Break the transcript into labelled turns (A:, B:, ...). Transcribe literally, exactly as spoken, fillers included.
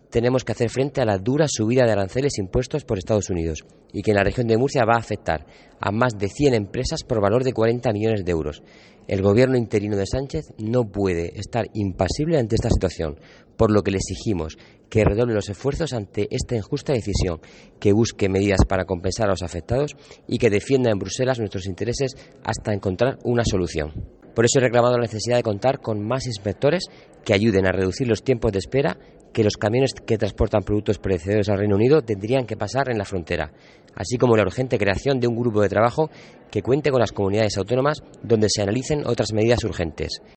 A: tenemos que hacer frente a la dura subida de aranceles impuestos por Estados Unidos y que en la región de Murcia va a afectar a más de cien empresas por valor de cuarenta millones de euros. El gobierno interino de Sánchez no puede estar impasible ante esta situación, por lo que le exigimos que redoble los esfuerzos ante esta injusta decisión, que busque medidas para compensar a los afectados y que defienda en Bruselas nuestros intereses hasta encontrar una solución. Por eso he reclamado la necesidad de contar con más inspectores que ayuden a reducir los tiempos de espera que los camiones que transportan productos perecederos al Reino Unido tendrían que pasar en la frontera, así como la urgente creación de un grupo de trabajo que cuente con las comunidades autónomas donde se analicen otras medidas urgentes.